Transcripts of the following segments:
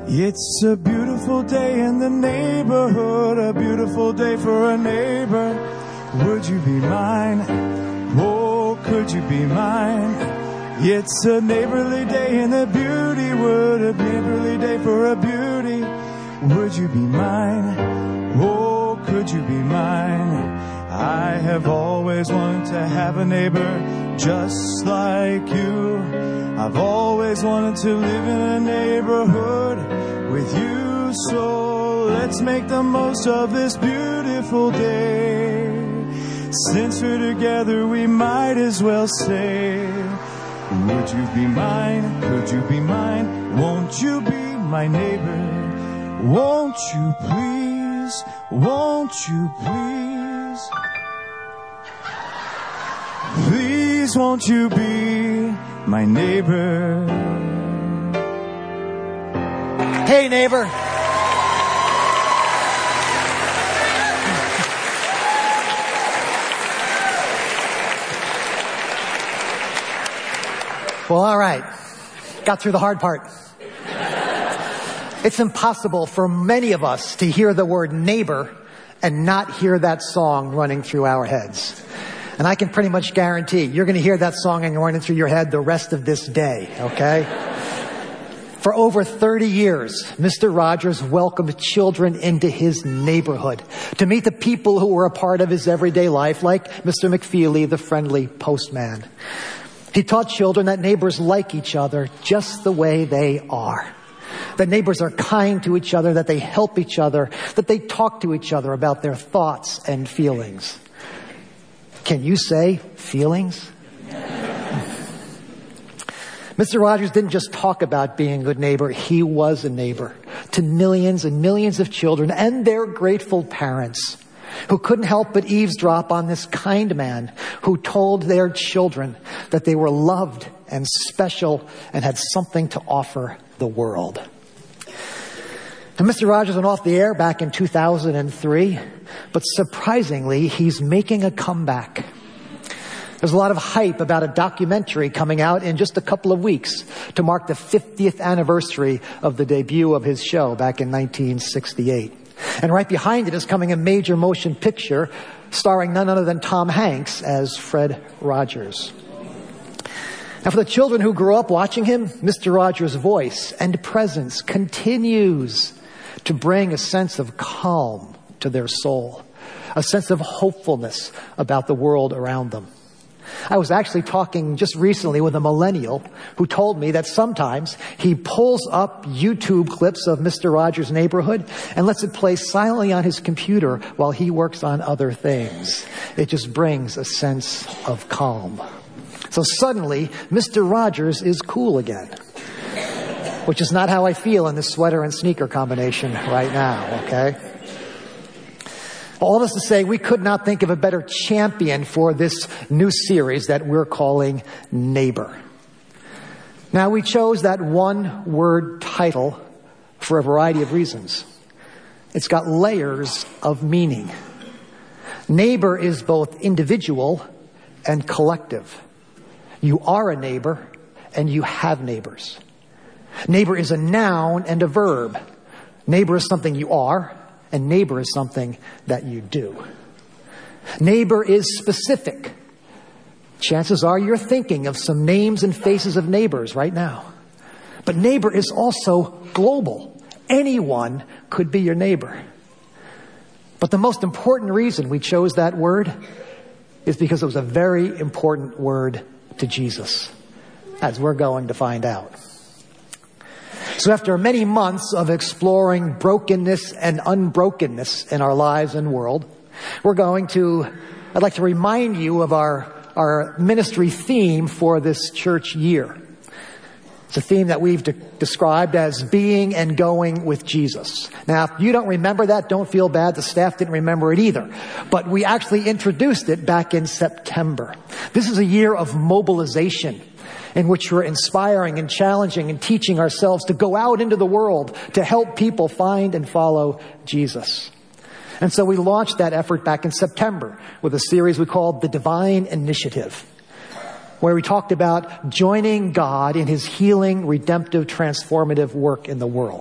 It's a beautiful day in the neighborhood, a beautiful day for a neighbor. Would you be mine? Oh, could you be mine? It's a neighborly day in the beauty wood, a neighborly day for a beauty. Would you be mine? Oh, could you be mine? I have always wanted to have a neighbor just like you. I've always wanted to live in a neighborhood with you. So let's make the most of this beautiful day. Since we're together, we might as well say, would you be mine? Could you be mine? Won't you be my neighbor? Won't you please? Won't you please? Please, won't you be my neighbor? Hey, neighbor. Well, all right. Got through the hard part. It's impossible for many of us to hear the word neighbor and not hear that song running through our heads. And I can pretty much guarantee you're going to hear that song running through your head the rest of this day, okay? For over 30 years, Mr. Rogers welcomed children into his neighborhood to meet the people who were a part of his everyday life, like Mr. McFeely, the friendly postman. He taught children that neighbors like each other just the way they are. That neighbors are kind to each other, that they help each other, that they talk to each other about their thoughts and feelings. Can you say feelings? Mr. Rogers didn't just talk about being a good neighbor. He was a neighbor to millions and millions of children and their grateful parents who couldn't help but eavesdrop on this kind man who told their children that they were loved and special and had something to offer the world. And Mr. Rogers went off the air back in 2003, but surprisingly, he's making a comeback. There's a lot of hype about a documentary coming out in just a couple of weeks to mark the 50th anniversary of the debut of his show back in 1968. And right behind it is coming a major motion picture starring none other than Tom Hanks as Fred Rogers. Now, for the children who grew up watching him, Mr. Rogers' voice and presence continues to bring a sense of calm to their soul, a sense of hopefulness about the world around them. I was actually talking just recently with a millennial who told me that sometimes he pulls up YouTube clips of Mr. Rogers' Neighborhood and lets it play silently on his computer while he works on other things. It just brings a sense of calm. So suddenly, Mr. Rogers is cool again, which is not how I feel in this sweater and sneaker combination right now, okay? All of us to say we could not think of a better champion for this new series that we're calling Neighbor. Now, we chose that one-word title for a variety of reasons. It's got layers of meaning. Neighbor is both individual and collective. You are a neighbor, and you have neighbors. Neighbor is a noun and a verb. Neighbor is something you are, and neighbor is something that you do. Neighbor is specific. Chances are you're thinking of some names and faces of neighbors right now. But neighbor is also global. Anyone could be your neighbor. But the most important reason we chose that word is because it was a very important word to Jesus, as we're going to find out. So after many months of exploring brokenness and unbrokenness in our lives and world, I'd like to remind you of our ministry theme for this church year. It's a theme that we've described as being and going with Jesus. Now, if you don't remember that, don't feel bad. The staff didn't remember it either. But we actually introduced it back in September. This is a year of mobilization in which we're inspiring and challenging and teaching ourselves to go out into the world to help people find and follow Jesus. And so we launched that effort back in September with a series we called The Divine Initiative, where we talked about joining God in his healing, redemptive, transformative work in the world.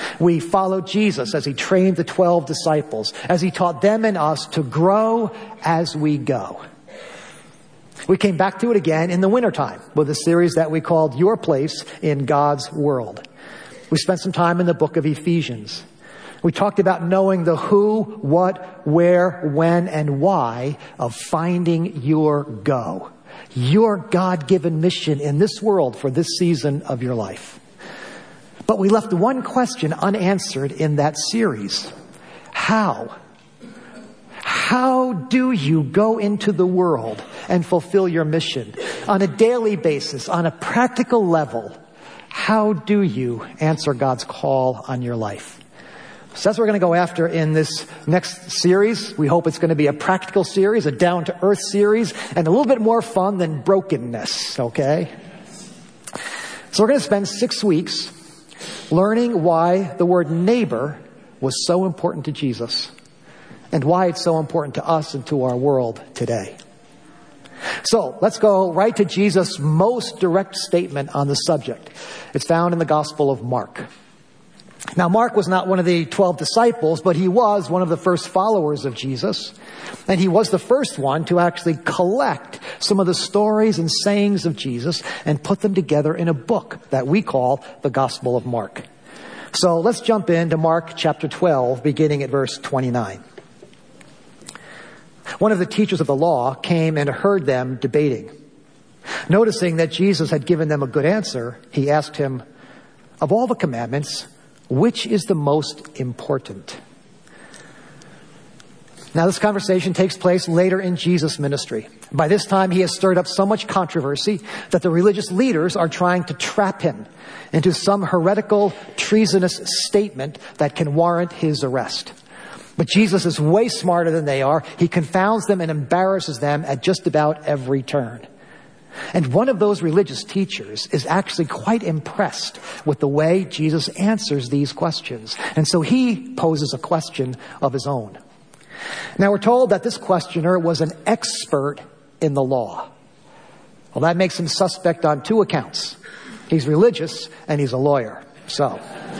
We followed Jesus as he trained the 12 disciples, as he taught them and us to grow as we go. We came back to it again in the wintertime with a series that we called Your Place in God's World. We spent some time in the book of Ephesians. We talked about knowing the who, what, where, when, and why of finding your go. Your God-given mission in this world for this season of your life. But we left one question unanswered in that series. How? How do you go into the world and fulfill your mission on a daily basis, on a practical level? How do you answer God's call on your life? So that's what we're going to go after in this next series. We hope it's going to be a practical series, a down-to-earth series, and a little bit more fun than brokenness, okay? So we're going to spend 6 weeks learning why the word neighbor was so important to Jesus and why it's so important to us and to our world today. So let's go right to Jesus' most direct statement on the subject. It's found in the Gospel of Mark. Now, Mark was not one of the 12 disciples, but he was one of the first followers of Jesus. And he was the first one to actually collect some of the stories and sayings of Jesus and put them together in a book that we call the Gospel of Mark. So let's jump into Mark chapter 12, beginning at verse 29. One of the teachers of the law came and heard them debating. Noticing that Jesus had given them a good answer, he asked him, "Of all the commandments, which is the most important?" Now, this conversation takes place later in Jesus' ministry. By this time, he has stirred up so much controversy that the religious leaders are trying to trap him into some heretical, treasonous statement that can warrant his arrest. But Jesus is way smarter than they are. He confounds them and embarrasses them at just about every turn. And one of those religious teachers is actually quite impressed with the way Jesus answers these questions. And so he poses a question of his own. Now we're told that this questioner was an expert in the law. Well, that makes him suspect on 2 accounts. He's religious and he's a lawyer. So,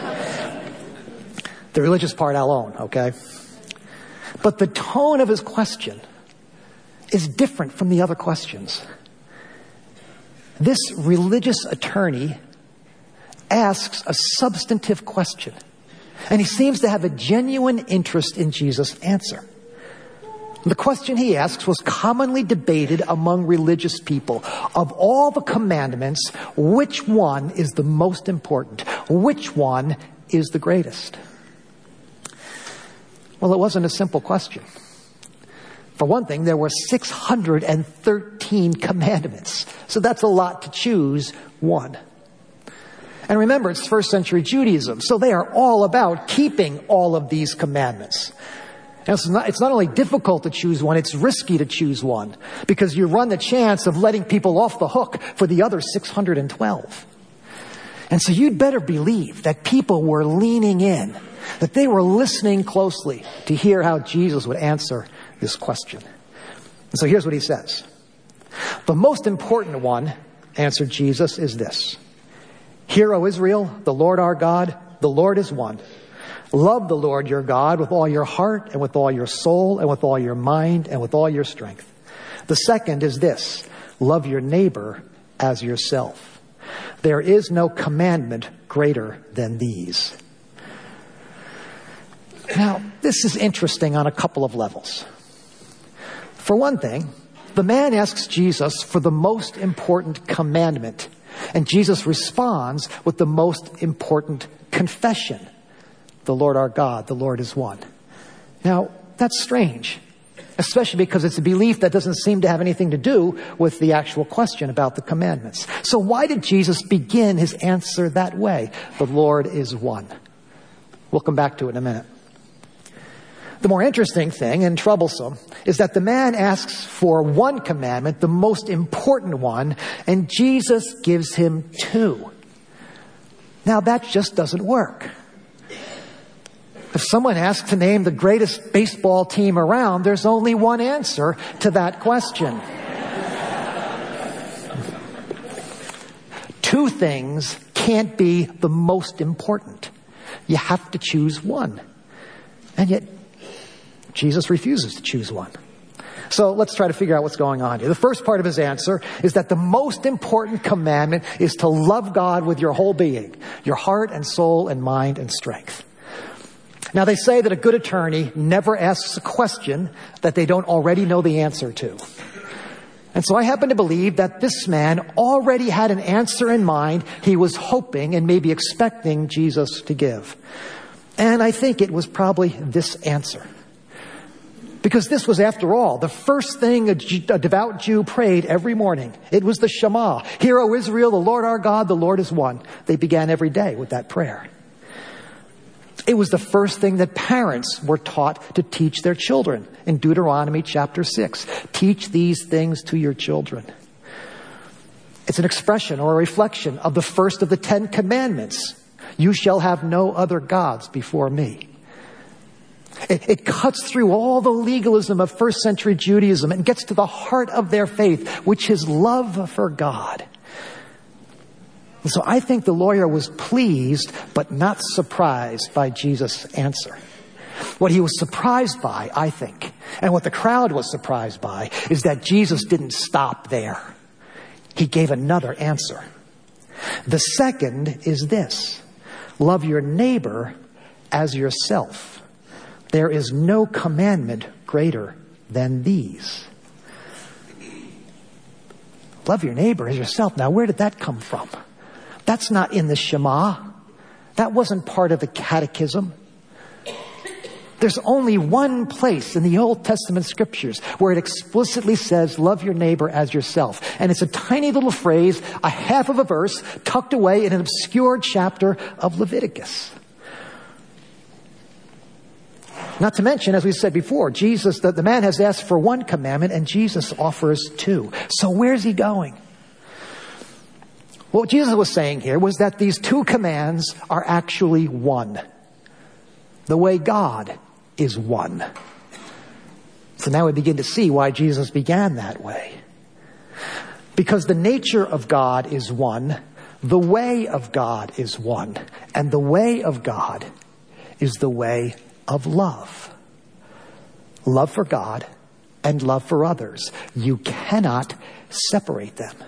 the religious part I'll own, okay? But the tone of his question is different from the other questions. This religious attorney asks a substantive question, and he seems to have a genuine interest in Jesus' answer. The question he asks was commonly debated among religious people. Of all the commandments, which one is the most important? Which one is the greatest? Well, it wasn't a simple question. For one thing, there were 613 commandments. So that's a lot to choose one. And remember, it's first century Judaism. So they are all about keeping all of these commandments. And it's not only difficult to choose one, it's risky to choose one. Because you run the chance of letting people off the hook for the other 612. And so you'd better believe that people were leaning in, that they were listening closely to hear how Jesus would answer this question. And so here's what he says. The most important one, answered Jesus, is this. Hear, O Israel, the Lord our God, the Lord is one. Love the Lord your God with all your heart and with all your soul and with all your mind and with all your strength. The second is this. Love your neighbor as yourself. There is no commandment greater than these. Now, this is interesting on a couple of levels. For one thing, the man asks Jesus for the most important commandment, and Jesus responds with the most important confession. The Lord our God, the Lord is one. Now, that's strange, especially because it's a belief that doesn't seem to have anything to do with the actual question about the commandments. So why did Jesus begin his answer that way? The Lord is one. We'll come back to it in a minute. The more interesting thing and troublesome is that the man asks for one commandment, the most important one, and Jesus gives him 2. Now that just doesn't work. If someone asks to name the greatest baseball team around, there's only one answer to that question. 2 things can't be the most important. You have to choose one. And yet, Jesus refuses to choose one. So let's try to figure out what's going on here. The first part of his answer is that the most important commandment is to love God with your whole being, your heart and soul and mind and strength. Now, they say that a good attorney never asks a question that they don't already know the answer to. And so I happen to believe that this man already had an answer in mind he was hoping and maybe expecting Jesus to give. And I think it was probably this answer. Because this was, after all, the first thing a devout Jew prayed every morning. It was the Shema. Hear, O Israel, the Lord our God, the Lord is one. They began every day with that prayer. It was the first thing that parents were taught to teach their children in Deuteronomy chapter 6. Teach these things to your children. It's an expression or a reflection of the first of the 10 commandments. You shall have no other gods before me. It cuts through all the legalism of first century Judaism and gets to the heart of their faith, which is love for God. And so I think the lawyer was pleased but not surprised by Jesus' answer. What he was surprised by, I think, and what the crowd was surprised by, is that Jesus didn't stop there. He gave another answer. The second is this: love your neighbor as yourself. There is no commandment greater than these. Love your neighbor as yourself. Now, where did that come from? That's not in the Shema. That wasn't part of the catechism. There's only one place in the Old Testament scriptures where it explicitly says, love your neighbor as yourself. And it's a tiny little phrase, a half of a verse, tucked away in an obscure chapter of Leviticus. Not to mention, as we said before, Jesus, the man has asked for one commandment and Jesus offers two. So where's he going? What Jesus was saying here was that these two commands are actually one. The way God is one. So now we begin to see why Jesus began that way. Because the nature of God is one, the way of God is one, and the way of God is the way of love. Love for God and love for others. You cannot separate them.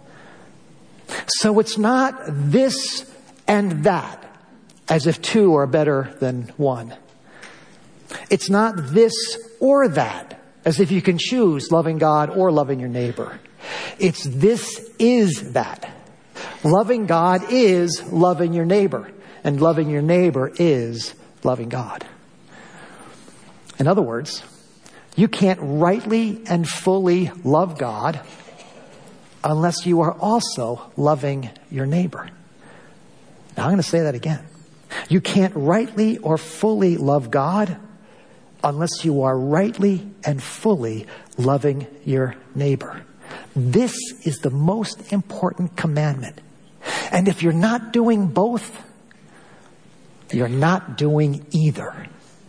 So it's not this and that, as if two are better than one. It's not this or that, as if you can choose loving God or loving your neighbor. It's this is that. Loving God is loving your neighbor, and loving your neighbor is loving God. In other words, you can't rightly and fully love God unless you are also loving your neighbor. Now I'm going to say that again. You can't rightly or fully love God unless you are rightly and fully loving your neighbor. This is the most important commandment. And if you're not doing both, you're not doing either.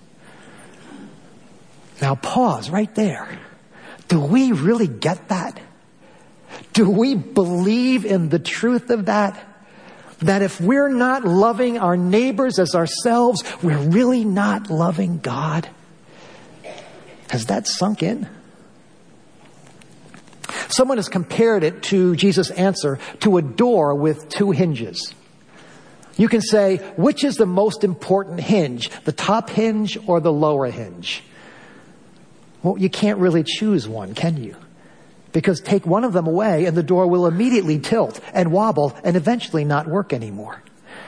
Now pause right there. Do we really get that? Do we believe in the truth of that? That if we're not loving our neighbors as ourselves, we're really not loving God? Has that sunk in? Someone has compared it to Jesus' answer to a door with two hinges. You can say, which is the most important hinge? The top hinge or the lower hinge? Well, you can't really choose one, can you? Because take one of them away and the door will immediately tilt and wobble and eventually not work anymore.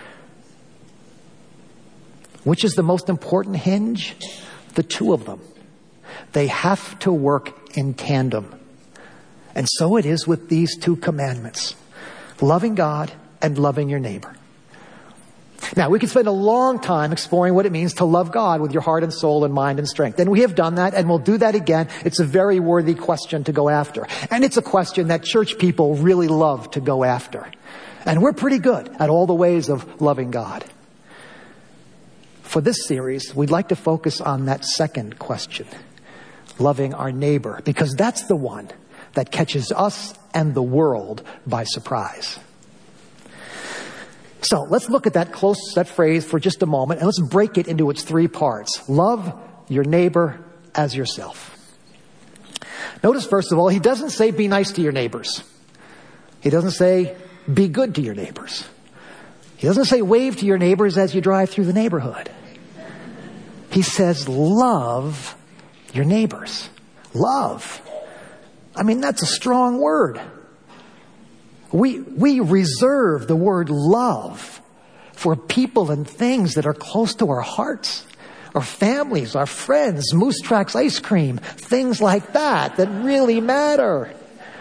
Which is the most important hinge? The two of them. They have to work in tandem. And so it is with these two commandments. Loving God and loving your neighbor. Now, we could spend a long time exploring what it means to love God with your heart and soul and mind and strength. And we have done that, and we'll do that again. It's a very worthy question to go after. And it's a question that church people really love to go after. And we're pretty good at all the ways of loving God. For this series, we'd like to focus on that second question, loving our neighbor, because that's the one that catches us and the world by surprise. So let's look at that phrase for just a moment, and let's break it into its three parts. Love your neighbor as yourself. Notice, first of all, he doesn't say be nice to your neighbors. He doesn't say be good to your neighbors. He doesn't say wave to your neighbors as you drive through the neighborhood. He says love your neighbors. Love. I mean, that's a strong word. We reserve the word love for people and things that are close to our hearts, our families, our friends, Moose Tracks ice cream, things like that really matter.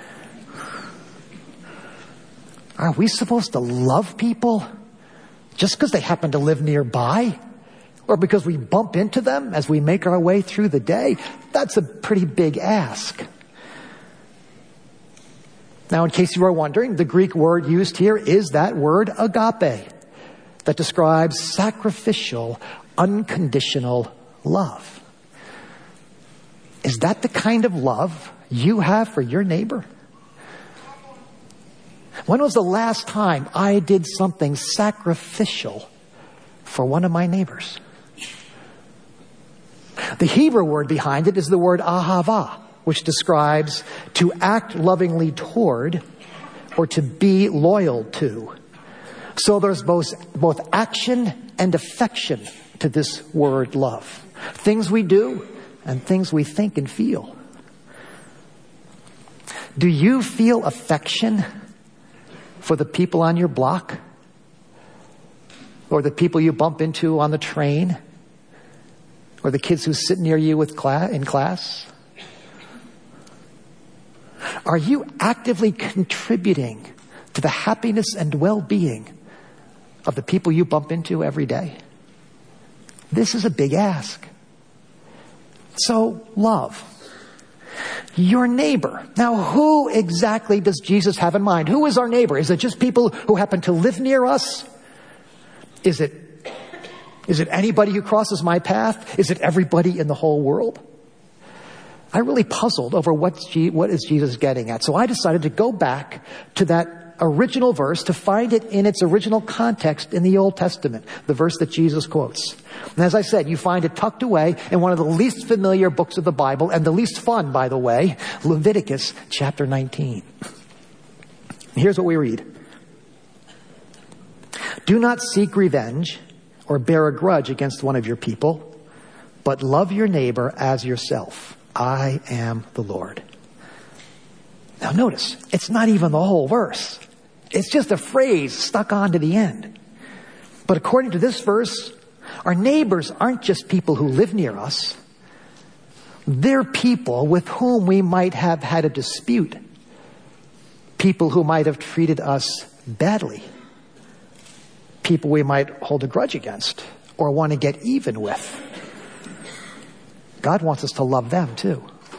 Are we supposed to love people just because they happen to live nearby? Or because we bump into them as we make our way through the day? That's a pretty big ask. Now, in case you are wondering, the Greek word used here is that word agape that describes sacrificial, unconditional love. Is that the kind of love you have for your neighbor? When was the last time I did something sacrificial for one of my neighbors? The Hebrew word behind it is the word ahava, which describes to act lovingly toward or to be loyal to. So there's both action and affection to this word love. Things we do and things we think and feel. Do you feel affection for the people on your block? Or the people you bump into on the train? Or the kids who sit near you in class? Are you actively contributing to the happiness and well-being of the people you bump into every day? This is a big ask. So, love your neighbor. Now, who exactly does Jesus have in mind? Who is our neighbor? Is it just people who happen to live near us? Is it anybody who crosses my path? Is it everybody in the whole world? I really puzzled over what is Jesus getting at. So I decided to go back to that original verse to find it in its original context in the Old Testament, the verse that Jesus quotes. And as I said, you find it tucked away in one of the least familiar books of the Bible, and the least fun, by the way, Leviticus chapter 19. Here's what we read. Do not seek revenge or bear a grudge against one of your people, but love your neighbor as yourself. I am the Lord. Now notice, it's not even the whole verse. It's just a phrase stuck on to the end. But according to this verse, our neighbors aren't just people who live near us. They're people with whom we might have had a dispute. People who might have treated us badly. People we might hold a grudge against or want to get even with. God wants us to love them too.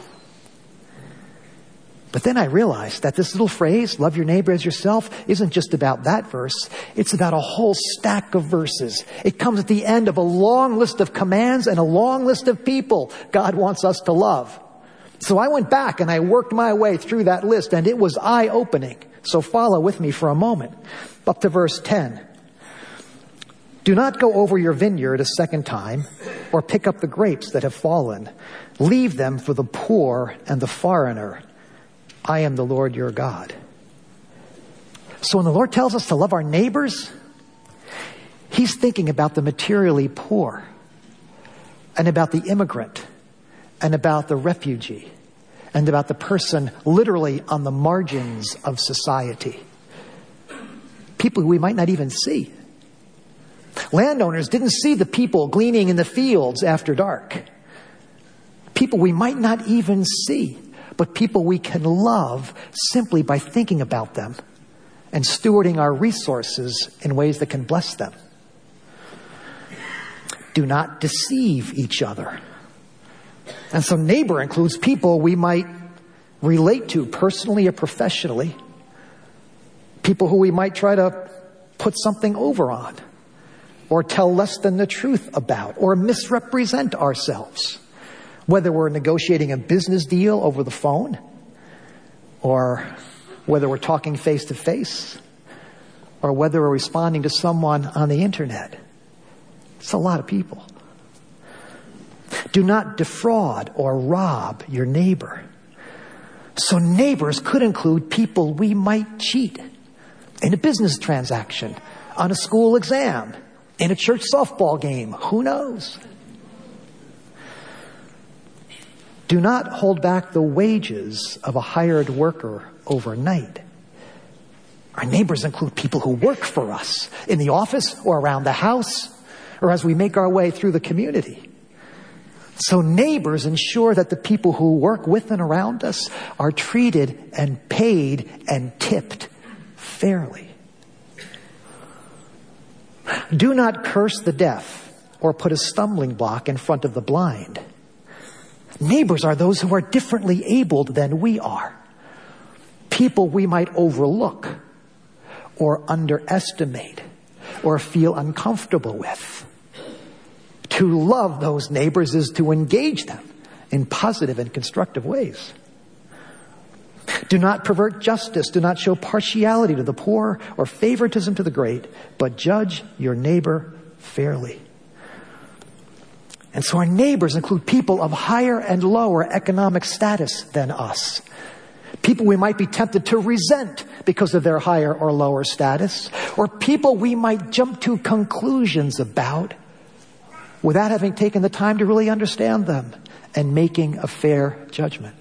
But then I realized that this little phrase, love your neighbor as yourself, isn't just about that verse. It's about a whole stack of verses. It comes at the end of a long list of commands and a long list of people God wants us to love. So I went back and I worked my way through that list, and it was eye-opening. So follow with me for a moment. Up to verse 10. Do not go over your vineyard a second time, or pick up the grapes that have fallen. Leave them for the poor and the foreigner. I am the Lord your God. So when the Lord tells us to love our neighbors, He's thinking about the materially poor, and about the immigrant, and about the refugee, and about the person literally on the margins of society. People who we might not even see. Landowners didn't see the people gleaning in the fields after dark. People we might not even see, but people we can love simply by thinking about them and stewarding our resources in ways that can bless them. Do not deceive each other. And so neighbor includes people we might relate to personally or professionally. People who we might try to put something over on, or tell less than the truth about, or misrepresent ourselves. Whether we're negotiating a business deal over the phone, or whether we're talking face to face, or whether we're responding to someone on the internet. It's a lot of people. Do not defraud or rob your neighbor. So neighbors could include people we might cheat in a business transaction, on a school exam, in a church softball game. Who knows? Do not hold back the wages of a hired worker overnight. Our neighbors include people who work for us in the office or around the house or as we make our way through the community. So neighbors ensure that the people who work with and around us are treated and paid and tipped fairly. Do not curse the deaf or put a stumbling block in front of the blind. Neighbors are those who are differently abled than we are. People we might overlook or underestimate or feel uncomfortable with. To love those neighbors is to engage them in positive and constructive ways. Do not pervert justice. Do not show partiality to the poor or favoritism to the great, but judge your neighbor fairly. And so our neighbors include people of higher and lower economic status than us. People we might be tempted to resent because of their higher or lower status, or people we might jump to conclusions about without having taken the time to really understand them and making a fair judgment.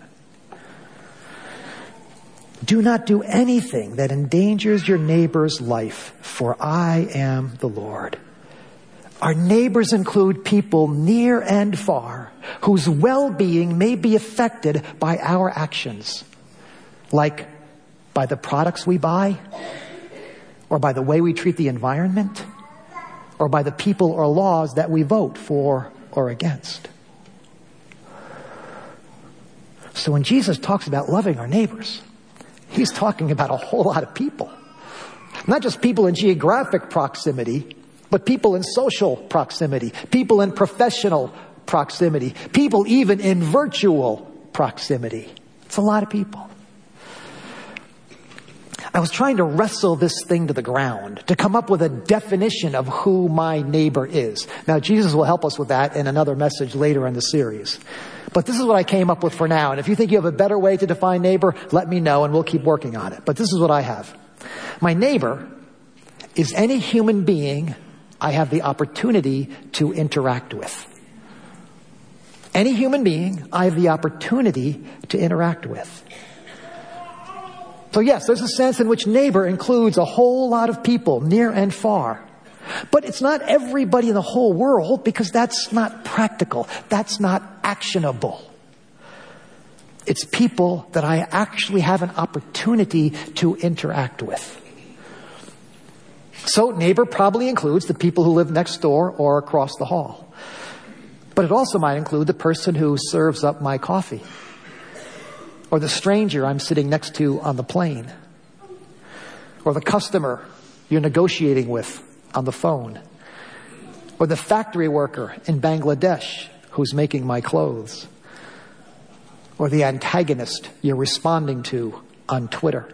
Do not do anything that endangers your neighbor's life, for I am the Lord. Our neighbors include people near and far whose well-being may be affected by our actions, like by the products we buy, or by the way we treat the environment, or by the people or laws that we vote for or against. So when Jesus talks about loving our neighbors, he's talking about a whole lot of people. Not just people in geographic proximity, but people in social proximity, people in professional proximity, people even in virtual proximity. It's a lot of people. I was trying to wrestle this thing to the ground, to come up with a definition of who my neighbor is. Now, Jesus will help us with that in another message later in the series. But this is what I came up with for now. And if you think you have a better way to define neighbor, let me know and we'll keep working on it. But this is what I have. My neighbor is any human being I have the opportunity to interact with. Any human being I have the opportunity to interact with. So yes, there's a sense in which neighbor includes a whole lot of people, near and far. But it's not everybody in the whole world, because that's not practical. That's not actionable. It's people that I actually have an opportunity to interact with. So neighbor probably includes the people who live next door or across the hall. But it also might include the person who serves up my coffee, or the stranger I'm sitting next to on the plane, or the customer you're negotiating with on the phone, or the factory worker in Bangladesh who's making my clothes, or the antagonist you're responding to on Twitter,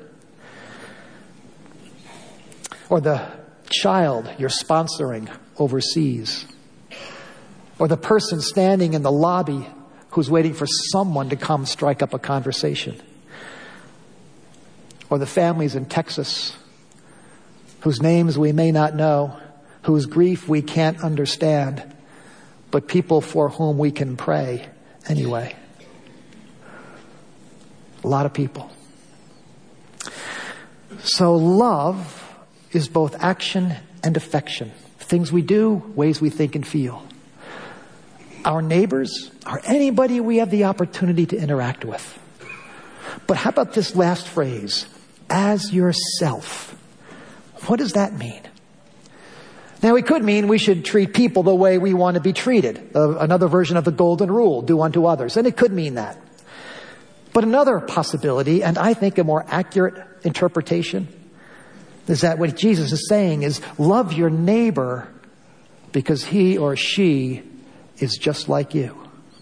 or the child you're sponsoring overseas, or the person standing in the lobby who's waiting for someone to come strike up a conversation, or the families in Texas whose names we may not know, whose grief we can't understand, but people for whom we can pray anyway. A lot of people. So love is both action and affection. Things we do, ways we think and feel. Our neighbors are anybody we have the opportunity to interact with. But how about this last phrase, as yourself? What does that mean? Now, it could mean we should treat people the way we want to be treated. Another version of the golden rule, do unto others. And it could mean that. But another possibility, and I think a more accurate interpretation, is that what Jesus is saying is love your neighbor because he or she is just like you.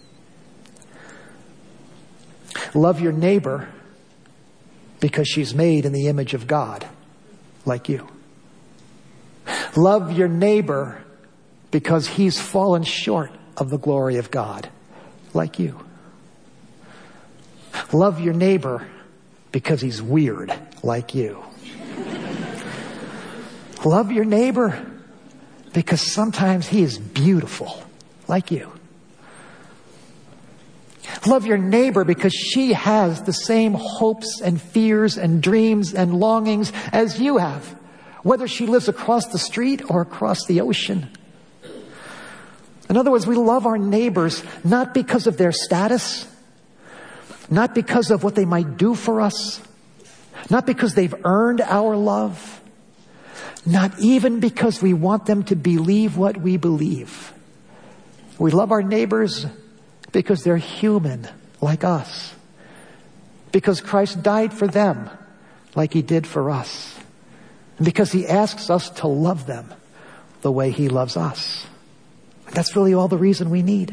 Love your neighbor because she's made in the image of God, like you. Love your neighbor because he's fallen short of the glory of God, like you. Love your neighbor because he's weird, like you. Love your neighbor because sometimes he is beautiful, like you. Love your neighbor because she has the same hopes and fears and dreams and longings as you have, whether she lives across the street or across the ocean. In other words, we love our neighbors not because of their status, not because of what they might do for us, not because they've earned our love, not even because we want them to believe what we believe. We love our neighbors because they're human, like us. Because Christ died for them, like he did for us. And because he asks us to love them the way he loves us. That's really all the reason we need.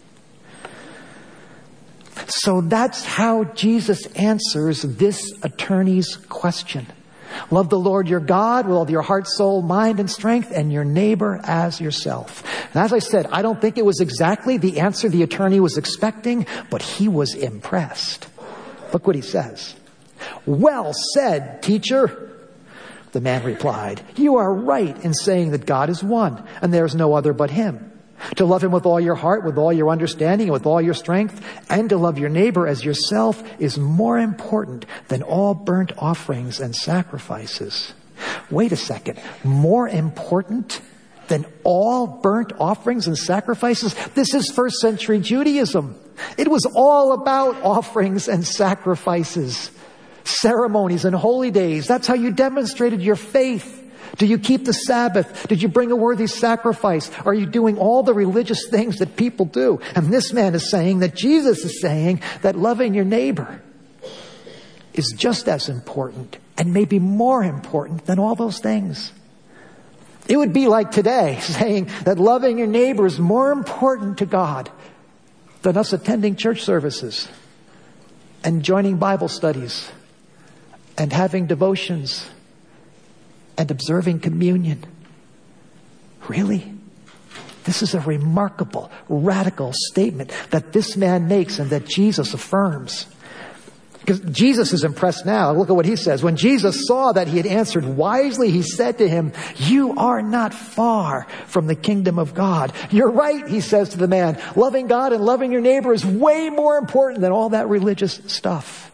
So that's how Jesus answers this attorney's question. Love the Lord your God with all your heart, soul, mind, and strength, and your neighbor as yourself. And as I said, I don't think it was exactly the answer the attorney was expecting, but he was impressed. Look what he says. Well said, teacher. The man replied, you are right in saying that God is one, and there is no other but him. To love him with all your heart, with all your understanding, and with all your strength, and to love your neighbor as yourself is more important than all burnt offerings and sacrifices. Wait a second. More important than all burnt offerings and sacrifices? This is first century Judaism. It was all about offerings and sacrifices, ceremonies and holy days. That's how you demonstrated your faith. Do you keep the Sabbath? Did you bring a worthy sacrifice? Are you doing all the religious things that people do? And this man is saying that Jesus is saying that loving your neighbor is just as important and maybe more important than all those things. It would be like today saying that loving your neighbor is more important to God than us attending church services and joining Bible studies and having devotions and observing communion. Really? This is a remarkable, radical statement that this man makes and that Jesus affirms. Because Jesus is impressed now. Look at what he says. When Jesus saw that he had answered wisely, he said to him, you are not far from the kingdom of God. You're right, he says to the man. Loving God and loving your neighbor is way more important than all that religious stuff.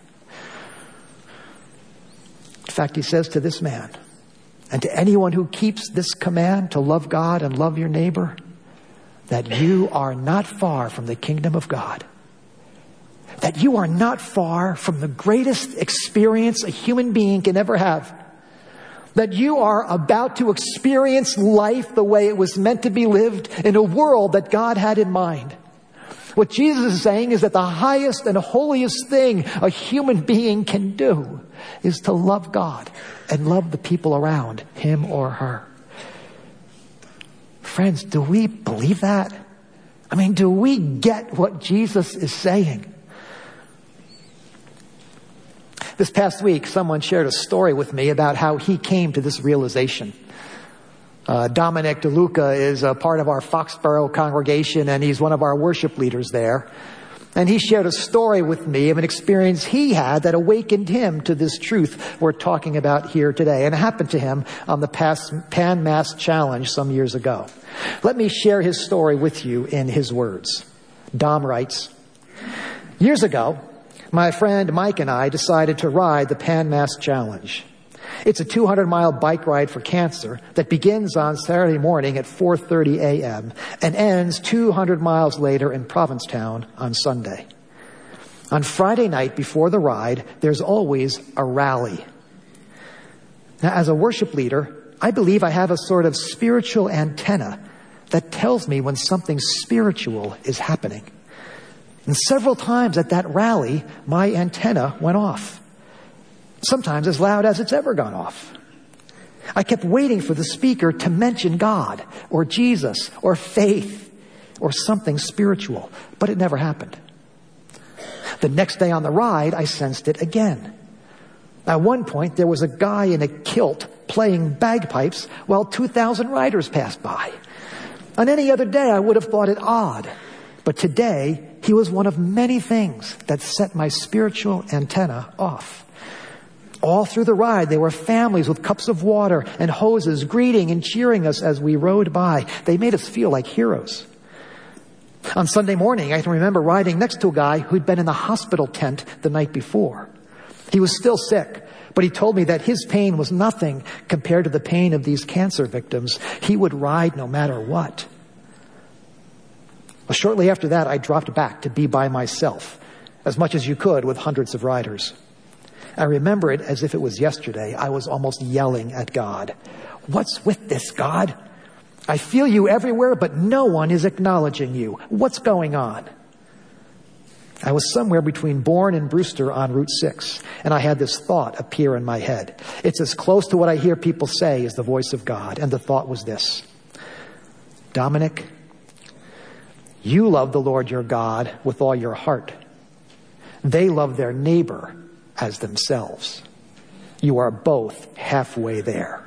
In fact, he says to this man, and to anyone who keeps this command to love God and love your neighbor, that you are not far from the kingdom of God. That you are not far from the greatest experience a human being can ever have. That you are about to experience life the way it was meant to be lived in a world that God had in mind. What Jesus is saying is that the highest and holiest thing a human being can do is to love God and love the people around him or her. Friends, do we believe that? I mean, do we get what Jesus is saying? This past week, someone shared a story with me about how he came to this realization. Dominic DeLuca is a part of our Foxborough congregation, and he's one of our worship leaders there. And he shared a story with me of an experience he had that awakened him to this truth we're talking about here today. And it happened to him on the Pan Mass Challenge some years ago. Let me share his story with you in his words. Dom writes, years ago, my friend Mike and I decided to ride the Pan Mass Challenge. It's a 200-mile bike ride for cancer that begins on Saturday morning at 4:30 a.m. and ends 200 miles later in Provincetown on Sunday. On Friday night before the ride, there's always a rally. Now, as a worship leader, I believe I have a sort of spiritual antenna that tells me when something spiritual is happening. And several times at that rally, my antenna went off. Sometimes as loud as it's ever gone off. I kept waiting for the speaker to mention God or Jesus or faith or something spiritual, but it never happened. The next day on the ride, I sensed it again. At one point, there was a guy in a kilt playing bagpipes while 2,000 riders passed by. On any other day, I would have thought it odd. But today, he was one of many things that set my spiritual antenna off. All through the ride, there were families with cups of water and hoses greeting and cheering us as we rode by. They made us feel like heroes. On Sunday morning, I can remember riding next to a guy who'd been in the hospital tent the night before. He was still sick, but he told me that his pain was nothing compared to the pain of these cancer victims. He would ride no matter what. Well, shortly after that, I dropped back to be by myself, as much as you could with hundreds of riders. I remember it as if it was yesterday. I was almost yelling at God. What's with this, God? I feel you everywhere, but no one is acknowledging you. What's going on? I was somewhere between Bourne and Brewster on Route 6, and I had this thought appear in my head. It's as close to what I hear people say as the voice of God, and the thought was this. Dominic, you love the Lord your God with all your heart. They love their neighbor as themselves. You are both halfway there.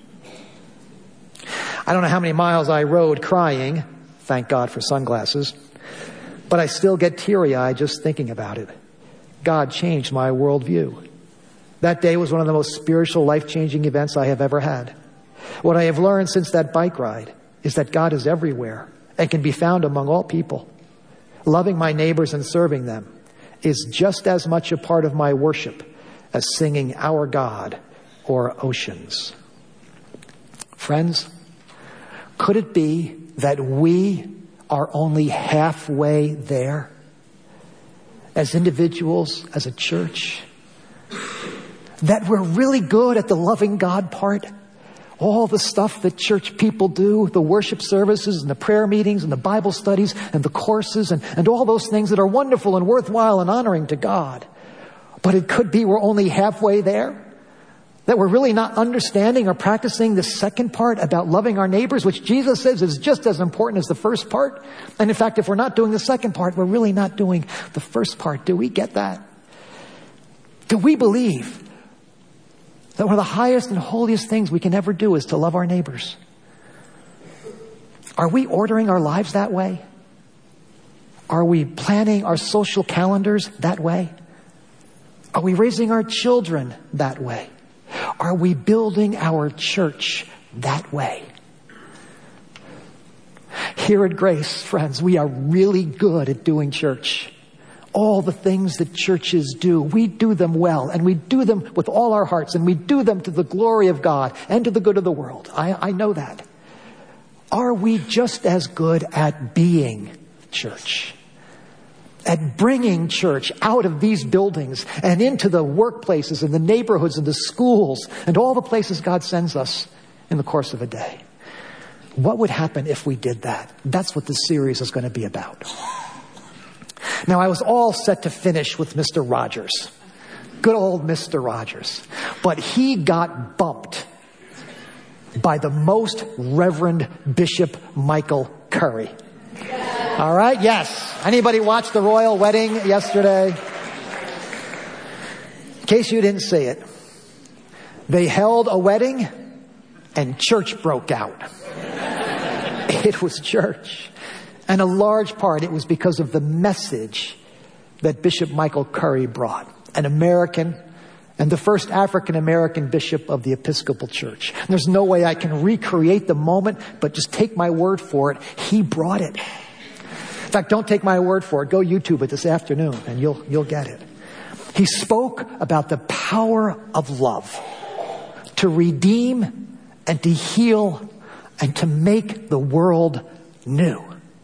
I don't know how many miles I rode crying, thank God for sunglasses, but I still get teary-eyed just thinking about it. God changed my worldview. That day was one of the most spiritual, life-changing events I have ever had. What I have learned since that bike ride is that God is everywhere and can be found among all people. Loving my neighbors and serving them is just as much a part of my worship as singing Our God or Oceans. Friends, could it be that we are only halfway there as individuals, as a church? That we're really good at the loving God part? All the stuff that church people do, the worship services and the prayer meetings and the Bible studies and the courses and all those things that are wonderful and worthwhile and honoring to God. But it could be we're only halfway there. That we're really not understanding or practicing the second part about loving our neighbors, which Jesus says is just as important as the first part. And in fact, if we're not doing the second part, we're really not doing the first part. Do we get that? Do we believe that one of the highest and holiest things we can ever do is to love our neighbors? Are we ordering our lives that way? Are we planning our social calendars that way? Are we raising our children that way? Are we building our church that way? Here at Grace, friends, we are really good at doing church. All the things that churches do, we do them well, and we do them with all our hearts, and we do them to the glory of God and to the good of the world. I know that. Are we just as good at being church? At bringing church out of these buildings and into the workplaces and the neighborhoods and the schools and all the places God sends us in the course of a day? What would happen if we did that? That's what this series is going to be about. Now, I was all set to finish with Mr. Rogers. Good old Mr. Rogers. But he got bumped by the Most Reverend Bishop Michael Curry. All right? Yes. Anybody watch the royal wedding yesterday? In case you didn't see it, they held a wedding and church broke out. It was church. And a large part, it was because of the message that Bishop Michael Curry brought. An American and the first African-American bishop of the Episcopal Church. And there's no way I can recreate the moment, but just take my word for it. He brought it. In fact, don't take my word for it. Go YouTube it this afternoon and you'll get it. He spoke about the power of love to redeem and to heal and to make the world new.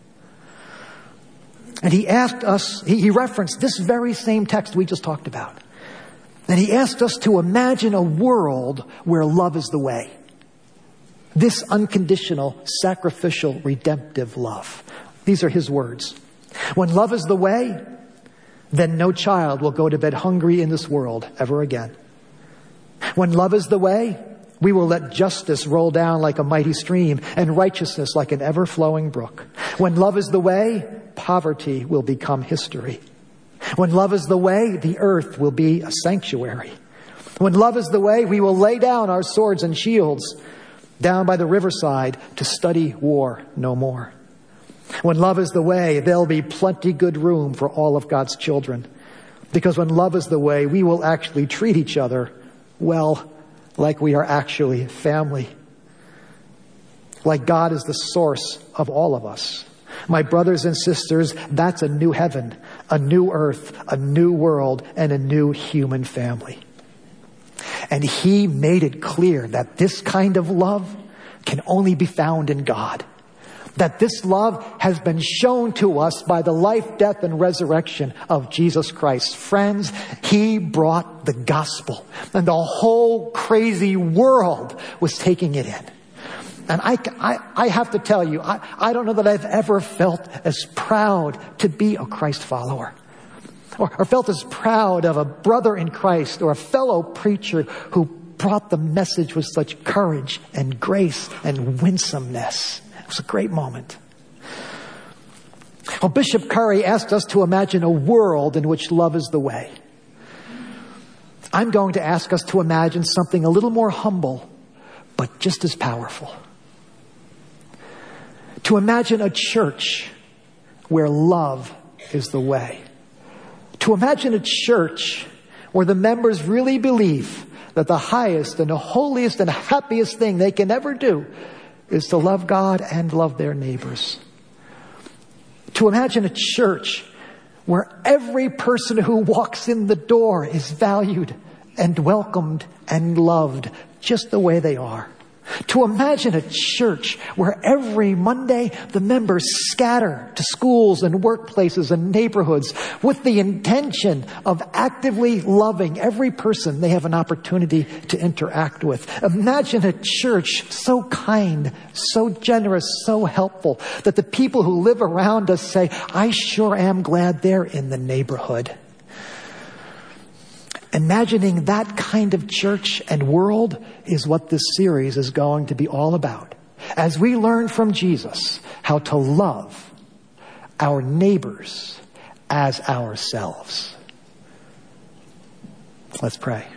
And he asked us, he referenced this very same text we just talked about. And he asked us to imagine a world where love is the way. This unconditional, sacrificial, redemptive love. These are his words. When love is the way, then no child will go to bed hungry in this world ever again. When love is the way, we will let justice roll down like a mighty stream and righteousness like an ever-flowing brook. When love is the way, poverty will become history. When love is the way, the earth will be a sanctuary. When love is the way, we will lay down our swords and shields down by the riverside to study war no more. When love is the way, there'll be plenty good room for all of God's children. Because when love is the way, we will actually treat each other, well, like we are actually family. Like God is the source of all of us. My brothers and sisters, that's a new heaven, a new earth, a new world, and a new human family. And He made it clear that this kind of love can only be found in God. That this love has been shown to us by the life, death, and resurrection of Jesus Christ. Friends, He brought the gospel, and the whole crazy world was taking it in. And I have to tell you, I don't know that I've ever felt as proud to be a Christ follower. Or felt as proud of a brother in Christ or a fellow preacher who brought the message with such courage and grace and winsomeness. It was a great moment. Well, Bishop Curry asked us to imagine a world in which love is the way. I'm going to ask us to imagine something a little more humble, but just as powerful. To imagine a church where love is the way. To imagine a church where the members really believe that the highest and the holiest and happiest thing they can ever do is to love God and love their neighbors. To imagine a church where every person who walks in the door is valued and welcomed and loved just the way they are. To imagine a church where every Monday the members scatter to schools and workplaces and neighborhoods with the intention of actively loving every person they have an opportunity to interact with. Imagine a church so kind, so generous, so helpful that the people who live around us say, I sure am glad they're in the neighborhood. Imagining that kind of church and world is what this series is going to be all about. As we learn from Jesus how to love our neighbors as ourselves. Let's pray.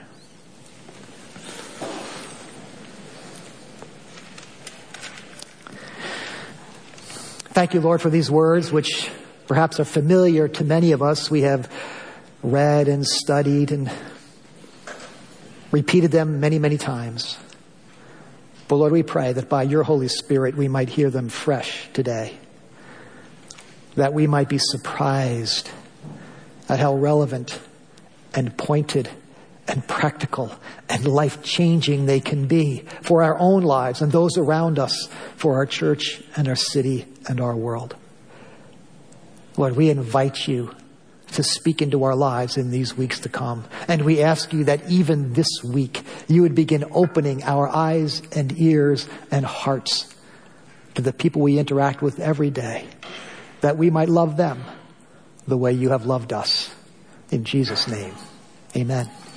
Thank you, Lord, for these words, which perhaps are familiar to many of us. We have read and studied and repeated them many, many times. But Lord, we pray that by your Holy Spirit we might hear them fresh today. That we might be surprised at how relevant and pointed and practical and life-changing they can be for our own lives and those around us, for our church and our city and our world. Lord, we invite you to speak into our lives in these weeks to come. And we ask you that even this week, you would begin opening our eyes and ears and hearts to the people we interact with every day, that we might love them the way you have loved us. In Jesus' name, amen.